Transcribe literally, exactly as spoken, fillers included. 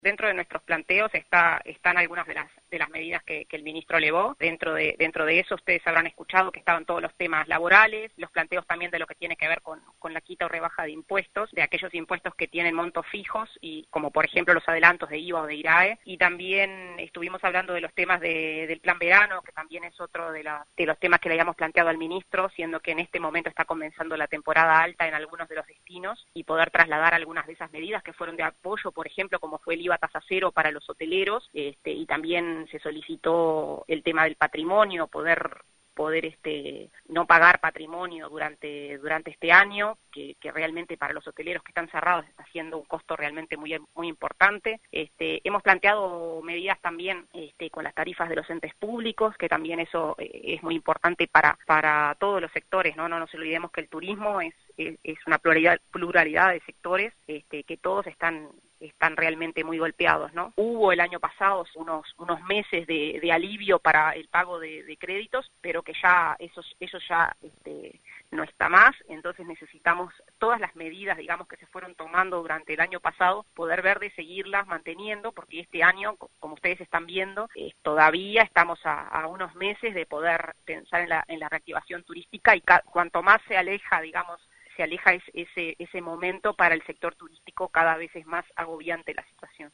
Dentro de nuestros planteos está, están algunas de las, de las medidas que, que el ministro elevó. Dentro de, dentro de eso ustedes habrán escuchado que estaban todos los temas laborales, los planteos también de lo que tiene que ver con, con la quita o rebaja de impuestos, de aquellos impuestos que tienen montos fijos, y como por ejemplo los adelantos de I V A o de I R A E, y también estuvimos hablando de los temas de, del plan verano, que también es otro de, la, de los temas que le habíamos planteado al ministro, siendo que en este momento está comenzando la temporada alta en algunos de los destinos, y poder trasladar algunas de esas medidas que fueron de apoyo, por ejemplo, como fue el I V A tasa cero para los hoteleros, este, y también se solicitó el tema del patrimonio, poder poder este no pagar patrimonio durante durante este año, que, que realmente para los hoteleros que están cerrados está siendo un costo realmente muy muy importante. Este, hemos planteado medidas también este, con las tarifas de los entes públicos, que también eso eh, es muy importante para para todos los sectores, no no nos olvidemos que el turismo es es, es una pluralidad pluralidad de sectores, este, que todos están están realmente muy golpeados, ¿no? Hubo el año pasado unos unos meses de, de alivio para el pago de, de créditos, pero que ya eso, eso ya este, no está más, entonces necesitamos todas las medidas, digamos, que se fueron tomando durante el año pasado, poder ver de seguirlas manteniendo, porque este año, como ustedes están viendo, eh, todavía estamos a, a unos meses de poder pensar en la, en la reactivación turística, y ca- cuanto más se aleja, digamos, se aleja ese, ese momento para el sector turístico, cada vez es más agobiante la situación.